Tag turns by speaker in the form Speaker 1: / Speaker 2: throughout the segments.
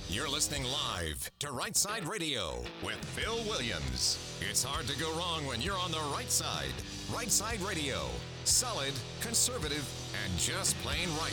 Speaker 1: You're listening live to Right Side Radio with Phil Williams. It's hard to go wrong when you're on the right side. Right Side Radio. Solid, conservative, and just plain right.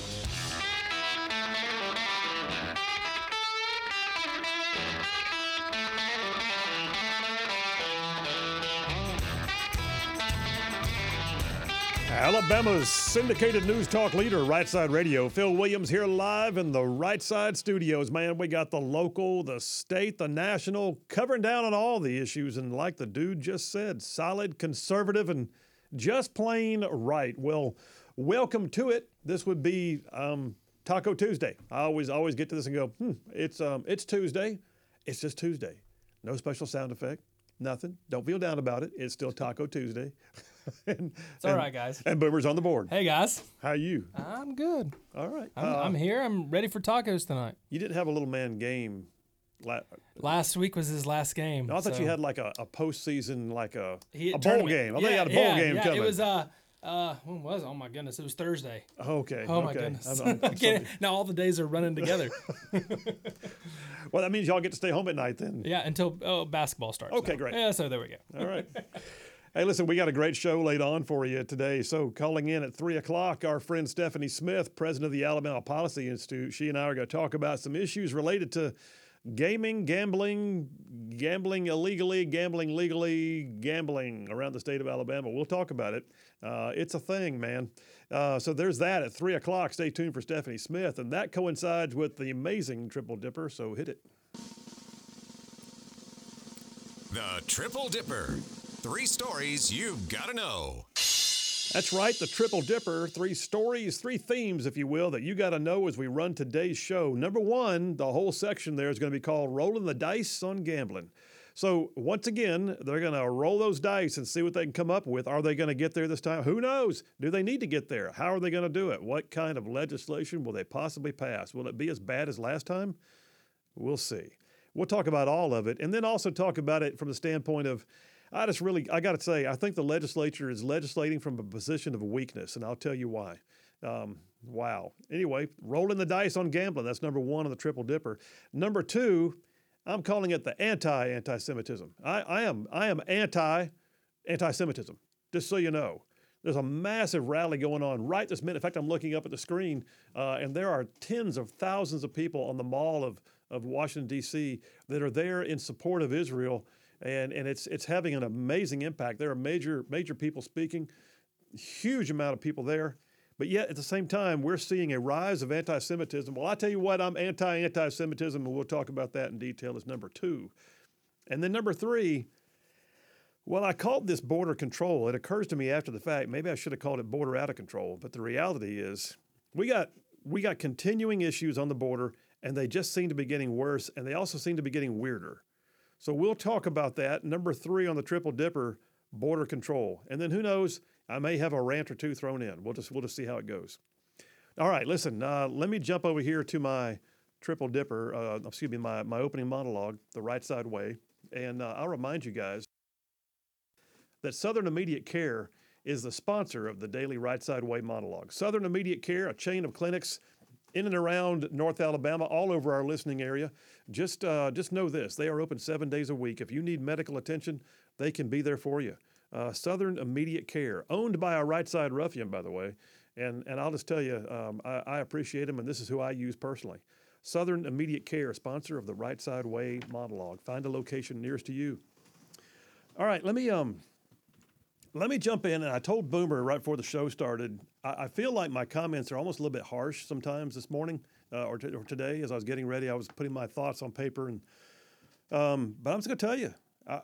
Speaker 2: Alabama's syndicated news talk leader, Right Side Radio. Phil Williams here live in the Right Side studios. Man, we got the local, the state, the national, covering down on all the issues. And like the dude just said, solid, conservative, and just plain right. Well, welcome to it. This would be Taco Tuesday. I always get to this and go, it's Tuesday. It's just Tuesday. No special sound effect. Nothing. Don't feel down about it. It's still Taco Tuesday.
Speaker 3: It's all right, guys.
Speaker 2: And Boomer's on the board.
Speaker 3: Hey, guys.
Speaker 2: How are you?
Speaker 3: I'm good.
Speaker 2: All right.
Speaker 3: I'm here. I'm ready for tacos tonight.
Speaker 2: You didn't have a little man game.
Speaker 3: Last week was his last game.
Speaker 2: No, I thought you had like a postseason, like a bowl
Speaker 3: tournament.
Speaker 2: game. I thought you had a bowl game coming.
Speaker 3: It was, when was it? Oh, my goodness. It was Thursday.
Speaker 2: Okay.
Speaker 3: Oh, my goodness. Now all the days are running together.
Speaker 2: Well, that means y'all get to stay home at night then.
Speaker 3: Yeah, until basketball starts.
Speaker 2: Okay,
Speaker 3: now.
Speaker 2: great.
Speaker 3: Yeah, so there we go.
Speaker 2: All right. Hey, listen, we got a great show laid on for you today. So calling in at 3 o'clock, our friend Stephanie Smith, president of the Alabama Policy Institute, she and I are going to talk about some issues related to gaming, gambling illegally, gambling legally, gambling around the state of Alabama. We'll talk about it. It's a thing, man. So there's that at 3 o'clock. Stay tuned for Stephanie Smith. And that coincides with the amazing Triple Dipper, so hit it.
Speaker 1: The Triple Dipper. 3 stories you've got to know.
Speaker 2: That's right, the Triple Dipper. 3 stories, 3 themes, if you will, that you got to know as we run today's show. Number 1, the whole section there is going to be called Rolling the Dice on Gambling. So once again, they're going to roll those dice and see what they can come up with. Are they going to get there this time? Who knows? Do they need to get there? How are they going to do it? What kind of legislation will they possibly pass? Will it be as bad as last time? We'll see. We'll talk about all of it, and then also talk about it from the standpoint of, I got to say, I think the legislature is legislating from a position of weakness, and I'll tell you why. Wow. Anyway, rolling the dice on gambling. That's number 1 on the Triple Dipper. Number 2, I'm calling it the anti-Semitism. I am anti-Semitism, just so you know. There's a massive rally going on right this minute. In fact, I'm looking up at the screen, and there are tens of thousands of people on the Mall of Washington, D.C. that are there in support of Israel. And it's having an amazing impact. There are major people speaking, huge amount of people there. But yet, at the same time, we're seeing a rise of anti-Semitism. Well, I tell you what, I'm anti-Semitism, and we'll talk about that in detail as number 2. And then number 3, well, I called this border control. It occurs to me after the fact, maybe I should have called it border out of control. But the reality is we got continuing issues on the border, and they just seem to be getting worse, and they also seem to be getting weirder. So we'll talk about that. Number 3 on the Triple Dipper, border control. And then who knows, I may have a rant or 2 thrown in. We'll just see how it goes. All right, listen, let me jump over here to my Triple Dipper, my opening monologue, The Right Side Way. And I'll remind you guys that Southern Immediate Care is the sponsor of the daily Right Side Way monologue. Southern Immediate Care, a chain of clinics in and around North Alabama, all over our listening area. Just know this, they are open 7 days a week. If you need medical attention, they can be there for you. Southern Immediate Care, owned by a Right Side ruffian, by the way. And I'll just tell you, I appreciate him, and this is who I use personally. Southern Immediate Care, sponsor of the Right Side Way monologue. Find a location nearest to you. All right, let me jump in, and I told Boomer right before the show started, I feel like my comments are almost a little bit harsh sometimes this morning or today as I was getting ready. I was putting my thoughts on paper, and but I'm just going to tell you,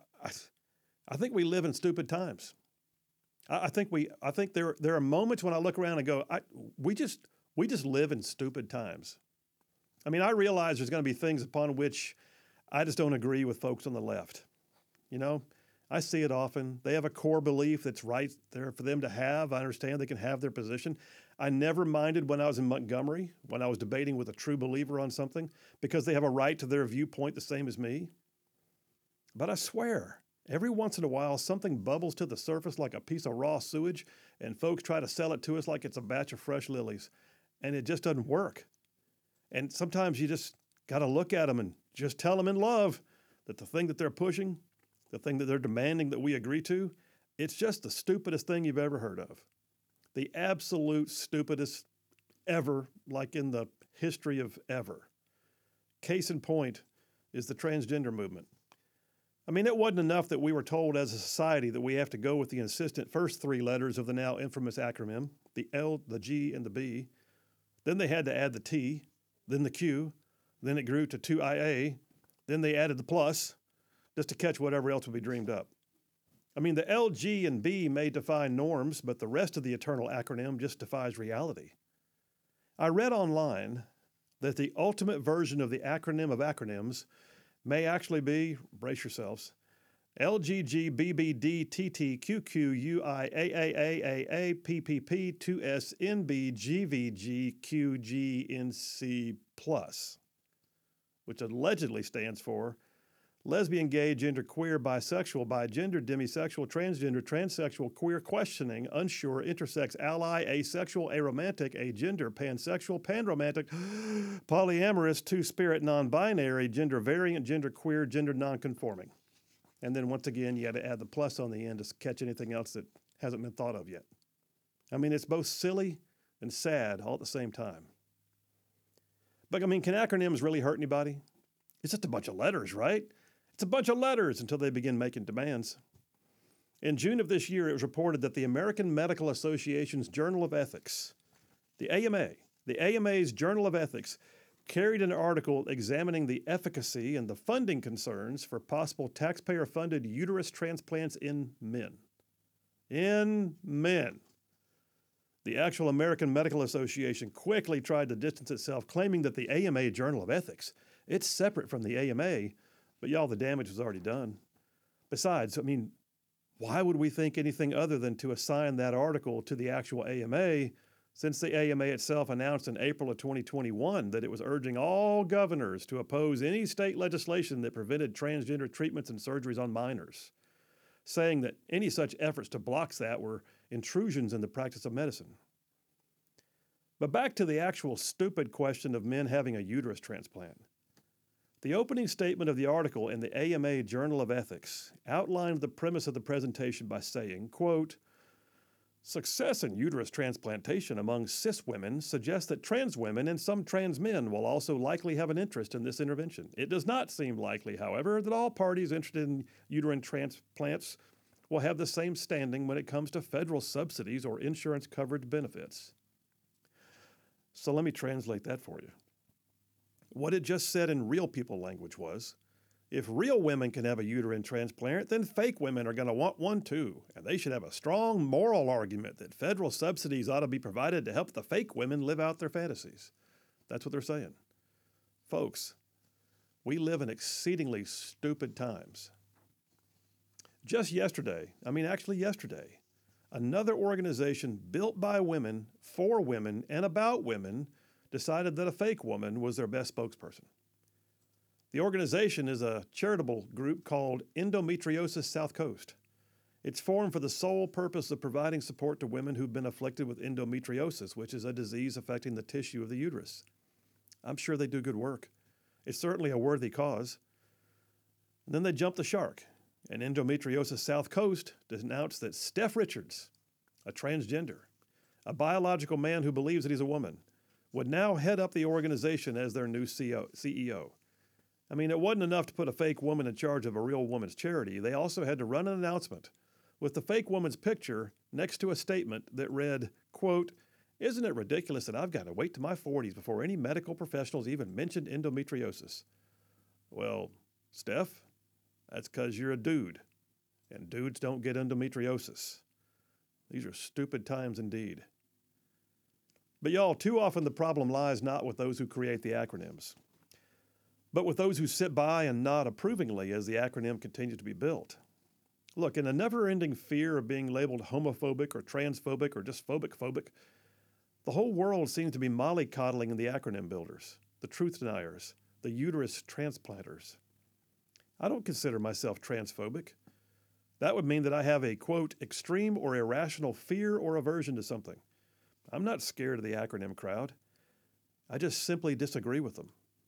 Speaker 2: I think we live in stupid times. I think there are moments when I look around and go, we just live in stupid times. I mean, I realize there's going to be things upon which I just don't agree with folks on the left. You know, I see it often. They have a core belief that's right there for them to have. I understand they can have their position. I never minded when I was in Montgomery, when I was debating with a true believer on something, because they have a right to their viewpoint the same as me. But I swear, every once in a while, something bubbles to the surface like a piece of raw sewage, and folks try to sell it to us like it's a batch of fresh lilies, and it just doesn't work. And sometimes you just got to look at them and just tell them in love that the thing that they're pushing, the thing that they're demanding that we agree to, it's just the stupidest thing you've ever heard of. The absolute stupidest ever, like in the history of ever. Case in point is the transgender movement. I mean, it wasn't enough that we were told as a society that we have to go with the insistent first three letters of the now infamous acronym, the L, the G, and the B. Then they had to add the T, then the Q, then it grew to 2IA, then they added the plus, just to catch whatever else would be dreamed up. I mean, the L, G, and B may define norms, but the rest of the eternal acronym just defies reality. I read online that the ultimate version of the acronym of acronyms may actually be, brace yourselves, LGGBBDTTQQUIAAAAPPP2SNBGVGQGNC+, which allegedly stands for lesbian, gay, gender, queer, bisexual, bigender, demisexual, transgender, transsexual, queer, questioning, unsure, intersex, ally, asexual, aromantic, agender, pansexual, panromantic, polyamorous, two-spirit, non-binary, gender variant, gender queer, gender non-conforming. And then once again, you had to add the plus on the end to catch anything else that hasn't been thought of yet. I mean, it's both silly and sad all at the same time. But I mean, can acronyms really hurt anybody? It's just a bunch of letters, right? It's a bunch of letters until they begin making demands. In June of this year, it was reported that the American Medical Association's Journal of Ethics, the AMA's Journal of Ethics, carried an article examining the efficacy and the funding concerns for possible taxpayer-funded uterus transplants in men. In men. The actual American Medical Association quickly tried to distance itself, claiming that the AMA Journal of Ethics, it's separate from the AMA, but y'all, the damage was already done. Besides, I mean, why would we think anything other than to assign that article to the actual AMA, since the AMA itself announced in April of 2021 that it was urging all governors to oppose any state legislation that prevented transgender treatments and surgeries on minors, saying that any such efforts to block that were intrusions in the practice of medicine. But back to the actual stupid question of men having a uterus transplant. The opening statement of the article in the AMA Journal of Ethics outlined the premise of the presentation by saying, quote, "Success in uterus transplantation among cis women suggests that trans women and some trans men will also likely have an interest in this intervention. It does not seem likely, however, that all parties interested in uterine transplants will have the same standing when it comes to federal subsidies or insurance coverage benefits." So let me translate that for you. What it just said in real people language was, if real women can have a uterine transplant, then fake women are going to want one too, and they should have a strong moral argument that federal subsidies ought to be provided to help the fake women live out their fantasies. That's what they're saying. Folks, we live in exceedingly stupid times. Just yesterday, another organization built by women, for women, and about women decided that a fake woman was their best spokesperson. The organization is a charitable group called Endometriosis South Coast. It's formed for the sole purpose of providing support to women who've been afflicted with endometriosis, which is a disease affecting the tissue of the uterus. I'm sure they do good work. It's certainly a worthy cause. And then they jumped the shark, and Endometriosis South Coast announced that Steph Richards, a transgender, a biological man who believes that he's a woman, would now head up the organization as their new CEO. I mean, it wasn't enough to put a fake woman in charge of a real woman's charity. They also had to run an announcement with the fake woman's picture next to a statement that read, quote, "Isn't it ridiculous that I've got to wait to my 40s before any medical professionals even mentioned endometriosis?" Well, Steph, that's because you're a dude, and dudes don't get endometriosis. These are stupid times indeed. But y'all, too often the problem lies not with those who create the acronyms, but with those who sit by and nod approvingly as the acronym continues to be built. Look, in a never-ending fear of being labeled homophobic or transphobic or just phobic, the whole world seems to be mollycoddling the acronym builders, the truth deniers, the uterus transplanters. I don't consider myself transphobic. That would mean that I have a, quote, extreme or irrational fear or aversion to something. I'm not scared of the acronym crowd. I just simply disagree with them.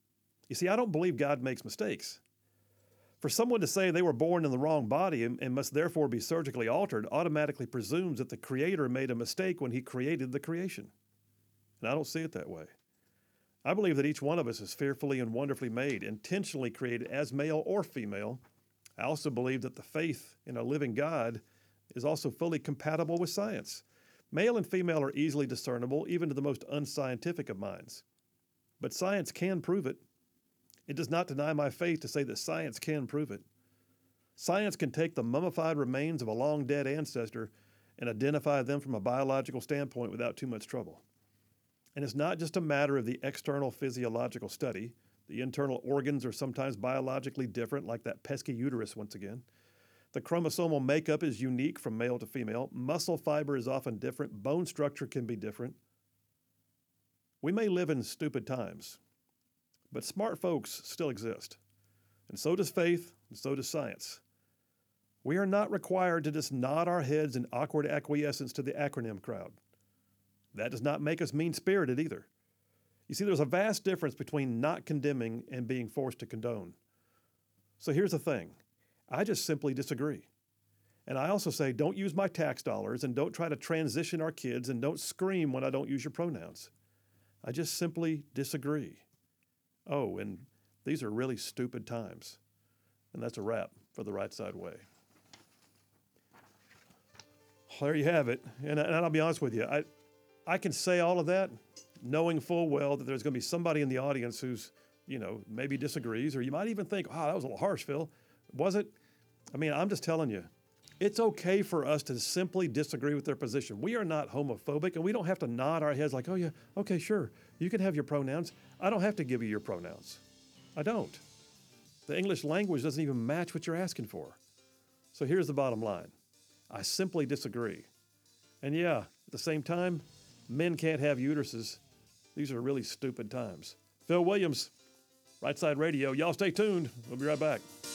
Speaker 2: You see, I don't believe God makes mistakes. For someone to say they were born in the wrong body and must therefore be surgically altered automatically presumes that the Creator made a mistake when He created the creation. And I don't see it that way. I believe that each one of us is fearfully and wonderfully made, intentionally created as male or female. I also believe that the faith in a living God is also fully compatible with science. Male and female are easily discernible, even to the most unscientific of minds. But science can prove it. It does not deny my faith to say that science can prove it. Science can take the mummified remains of a long-dead ancestor and identify them from a biological standpoint without too much trouble. And it's not just a matter of the external physiological study. The internal organs are sometimes biologically different, like that pesky uterus once again. The chromosomal makeup is unique from male to female. Muscle fiber is often different. Bone structure can be different. We may live in stupid times, but smart folks still exist. And so does faith, and so does science. We are not required to just nod our heads in awkward acquiescence to the acronym crowd. That does not make us mean-spirited either. You see, there's a vast difference between not condemning and being forced to condone. So here's the thing. I just simply disagree. And I also say, don't use my tax dollars and don't try to transition our kids and don't scream when I don't use your pronouns. I just simply disagree. Oh, and these are really stupid times. And that's a wrap for The Right Side Way. There you have it. And I'll be honest with you. I can say all of that knowing full well that there's going to be somebody in the audience who's, maybe disagrees, or you might even think, wow, that was a little harsh, Phil. Was it? I mean, I'm just telling you, it's okay for us to simply disagree with their position. We are not homophobic, and we don't have to nod our heads like, oh, yeah, okay, sure, you can have your pronouns. I don't have to give you your pronouns. I don't. The English language doesn't even match what you're asking for. So here's the bottom line. I simply disagree. And yeah, at the same time, men can't have uteruses. These are really stupid times. Phil Williams, Right Side Radio. Y'all stay tuned. We'll be right back.